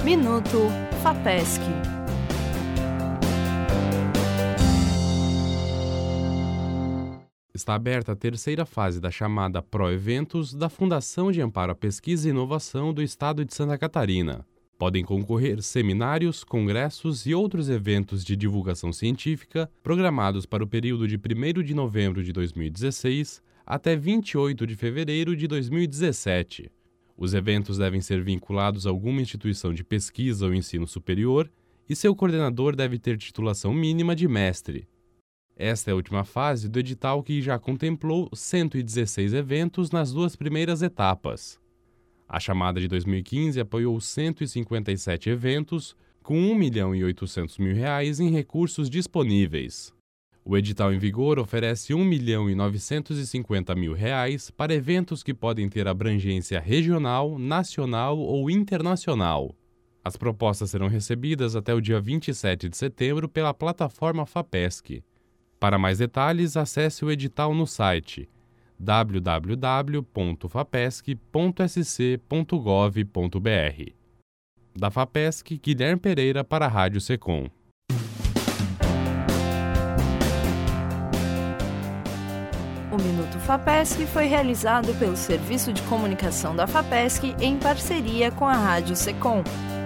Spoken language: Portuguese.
Minuto FAPESC. Está aberta a terceira fase da chamada Proeventos da Fundação de Amparo à Pesquisa e Inovação do Estado de Santa Catarina. Podem concorrer seminários, congressos e outros eventos de divulgação científica programados para o período de 1º de novembro de 2016 até 28 de fevereiro de 2017. Os eventos devem ser vinculados a alguma instituição de pesquisa ou ensino superior e seu coordenador deve ter titulação mínima de mestre. Esta é a última fase do edital que já contemplou 116 eventos nas duas primeiras etapas. A chamada de 2015 apoiou 157 eventos, com R$ 1.800.000 em recursos disponíveis. O edital em vigor oferece R$ 1.950.000 para eventos que podem ter abrangência regional, nacional ou internacional. As propostas serão recebidas até o dia 27 de setembro pela plataforma FAPESC. Para mais detalhes, acesse o edital no site www.fapesc.sc.gov.br. Da FAPESC, Guilherme Pereira para a Rádio Secom. O Minuto FAPESC foi realizado pelo Serviço de Comunicação da FAPESC em parceria com a Rádio Secom.